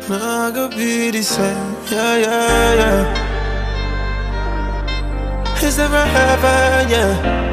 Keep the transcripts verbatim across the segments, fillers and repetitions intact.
Nah, go be the same. Yeah, yeah, yeah. It's never heaven, yeah.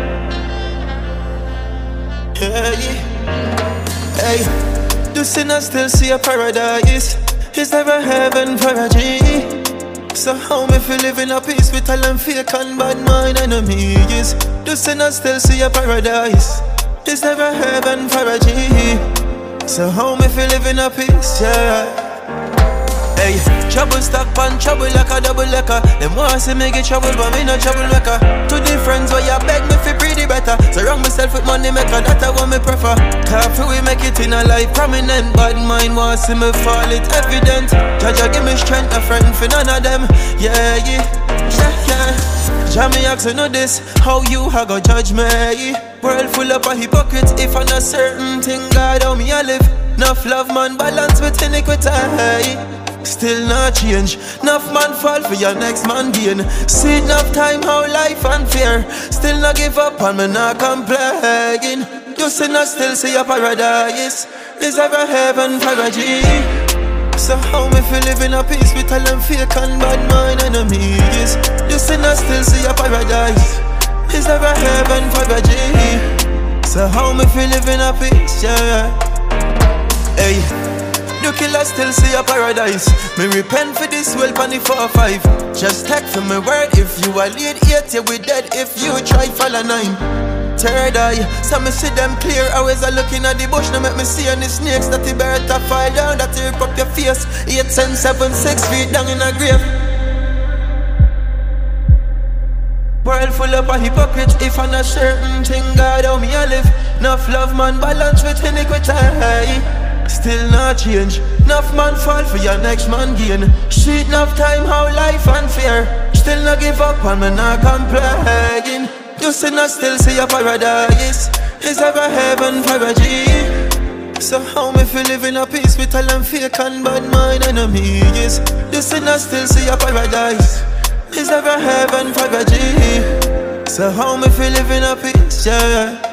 Yeah, yeah. Hey, the sinner still see a paradise. It's never heaven for a G. So how me feel living a peace with all them fake and bad mind enemies? The sinner still see a paradise. It's never heaven for a G. So how me feel living a peace, yeah. Hey, trouble stack pan trouble like a double lecker. Them want see me get trouble, but me no trouble maker. To the friends where you beg me fi pretty better. Surround myself with money maker, that's what me prefer. Careful we make it in a life prominent. Bad mind want see me fall, it evident. Jaja give me strength, a friend for none of them. Yeah, yeah, yeah, yeah. Jah me ask you know this, how you ha go judge me? World full of a hypocrites. If I know certain thing, God how me a live. Enough love man balance with iniquity. Still not change. Enough man fall for your next man gain. See enough time how life unfair. Still not give up and me not complain. You sinner still see a paradise. Is ever heaven for a G. So how me feel living a peace with all them fake and bad mind enemies? You sinner still see a paradise. Is ever heaven for a G. So how me feel living a peace, yeah. Hey, the killer still see a paradise. Me repent for this well pan the four five. Just take for my word. If you are lead eight, you we dead. If you try follow nine. Third eye, so me see them clear. Always a looking at the bush, now make me see any snakes. That the bird to fall down, that you rip up your face. Eight, ten, seven, six feet down in a grave. World full of a hypocrite. If I know certain thing, God how me a live. Enough love man balance with iniquity. Still not change. Enough man fall for your next man gain. Shit enough time how life unfair. Still not give up and me not complain. You sinner still see a paradise. Is ever heaven for a G. So how me feel living a peace with all them fake and bad mind enemies? You sinner still see a paradise. Is ever heaven for a G. So how me feel living a peace, yeah.